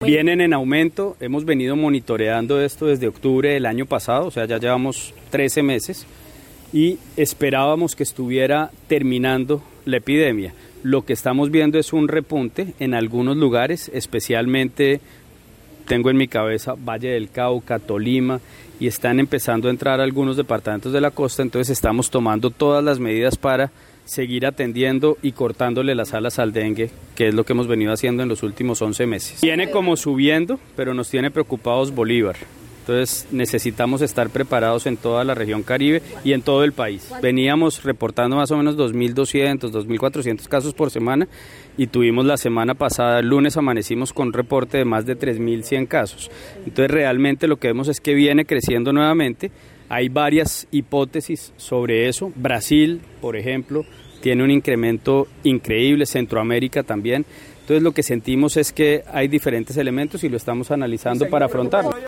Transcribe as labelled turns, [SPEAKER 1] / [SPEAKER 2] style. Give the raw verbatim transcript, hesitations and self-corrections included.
[SPEAKER 1] Vienen en aumento, hemos venido monitoreando esto desde octubre del año pasado, o sea, ya llevamos trece meses y esperábamos que estuviera terminando la epidemia. Lo que estamos viendo es un repunte en algunos lugares, especialmente tengo en mi cabeza Valle del Cauca, Tolima, y están empezando a entrar algunos departamentos de la costa, entonces estamos tomando todas las medidas para seguir atendiendo y cortándole las alas al dengue, que es lo que hemos venido haciendo en los últimos once meses. Viene como subiendo, pero nos tiene preocupados Bolívar. Entonces necesitamos estar preparados en toda la región Caribe y en todo el país. Veníamos reportando más o menos dos mil doscientos, dos mil cuatrocientos casos por semana y tuvimos la semana pasada, el lunes amanecimos con un reporte de más de tres mil cien casos. Entonces realmente lo que vemos es que viene creciendo nuevamente. Hay varias hipótesis sobre eso. Brasil, por ejemplo, tiene un incremento increíble, Centroamérica también. Entonces lo que sentimos es que hay diferentes elementos y lo estamos analizando para afrontarlo.